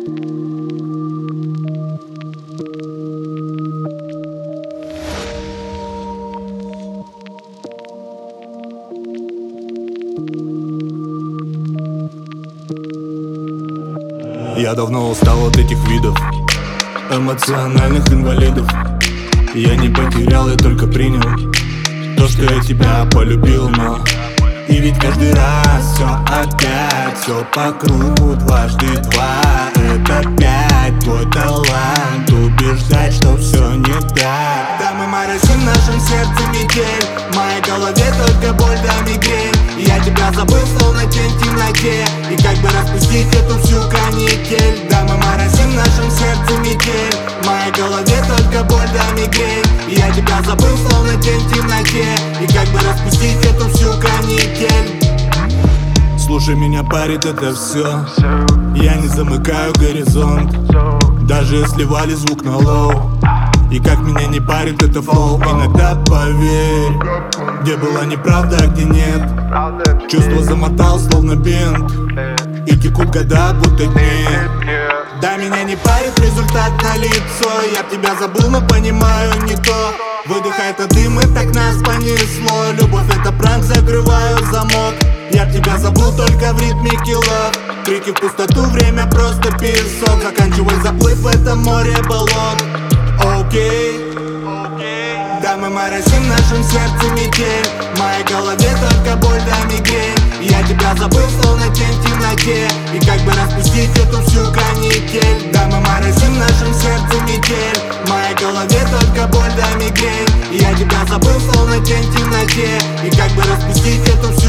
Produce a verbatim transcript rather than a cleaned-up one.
Я давно устал от этих видов эмоциональных инвалидов. Я не потерял, я только принял то, что я тебя полюбил, но и ведь каждый раз все опять, все по кругу, дважды два это пять. Твой талант убеждать, что все не так. Да, мы морозим в нашем сердце метель, в моей голове только боль да мигрень. И я тебя забыл, словно тень в темноте, и как бы распустить эту всю канитель. Да, мы морозим в нашем сердце метель, в моей голове только боль да мигрень. И я тебя забыл, словно тень в темноте, и как бы распустить эту всю канитель. Слушай, меня парит это все, я не замыкаю горизонт, даже если вали звук на лоу. И как меня не парит это флоу. Иногда поверь, где была неправда, а где нет. Чувства замотал, словно бинт, и текут года, будто дни. Да, меня не парит результат на лицо. Я б тебя забыл, но понимаю не то. Выдыхает от дым, и так нас понесло. Любовь это пранк, закрываю замок. Я б тебя забыл только в ритме киллов. Крики в пустоту, время просто песок. Заканчивай заплыв в этом море болот. Окей, да, мы морозим в нашем сердце метель, в моей голове только боль да мигрень. И я тебя забыл, словно тень в темноте, и как бы распустить эту всю канитель. Да, мы морозим в нашем сердце метель, в моей голове только боль да мигрень. И я тебя забыл, словно тень в темноте, и как бы распустить эту всю